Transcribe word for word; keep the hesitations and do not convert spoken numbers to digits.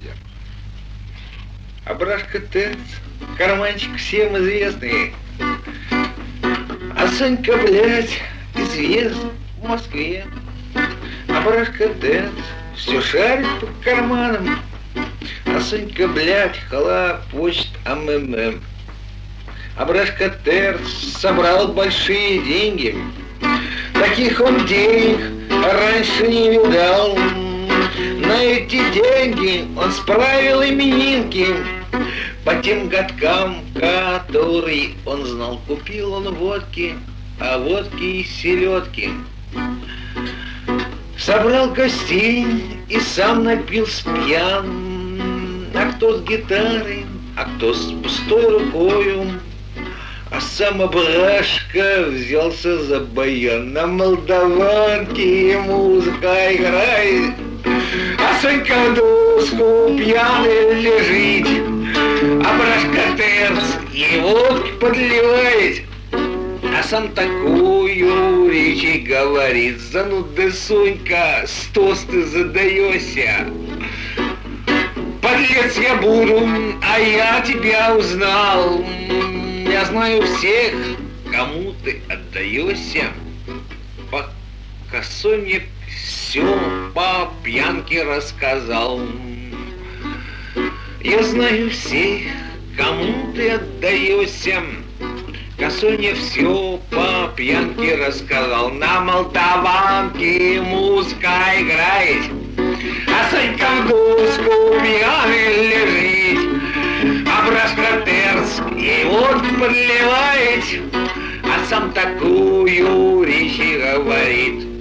Абрашка Терц, карманчик всем известный. А Сонька, блядь, известна в Москве. Абрашка Терц все шарит по карманам. А Сонька, блядь, хлопочет АММ. Абрашка Терц собрал большие деньги. Таких он денег раньше не видал. На эти деньги он справил именинки. По тем годкам, которые он знал, купил он водки, а водки и селедки. Собрал гостей и сам напился пьян. А кто с гитарой, а кто с пустой рукою. А сам Абрашка взялся за баян. На молдаванке музыка играет, а Сонька в доску пьяный лежит. Абрашка Терц ей водки подливает, а сам такую речь и говорит: зануда, Сонька, с тосты задаешься. Подлец я буду, а я тебя узнал. Я знаю всех, кому ты отдаешься. Пока Соня все по пьянке рассказал. Я знаю всех, кому ты отдаешься. Косоня все по пьянке рассказал. На молдаванке музыка играет, а Сонька в доску пьяный лежит. Абрашка Терц ей водку подливает, а сам такую речь и говорит: